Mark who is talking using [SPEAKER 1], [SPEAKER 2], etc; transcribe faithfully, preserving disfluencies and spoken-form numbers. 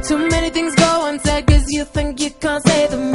[SPEAKER 1] Too many things go unsaid, cause you think you can't say them